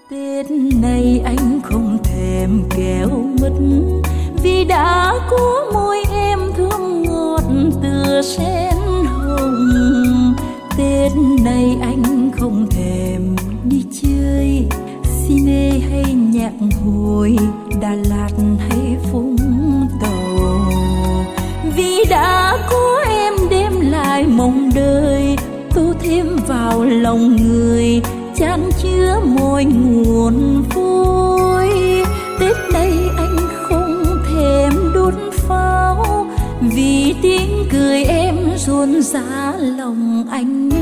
Tết này anh không thèm kẹo mứt, vì đã có môi em thơm ngọt tựa sen hồng. Tết này anh không thèm đi chơi cine hay nhạc hội, Đà Lạt hay Vũng Tàu, vì đã có em đem lại mong đời, tô thêm vào lòng người chan chứa mọi nguồn vui. Tết này anh không thèm đốt pháo, vì tiếng cười em rộn rã lòng anh.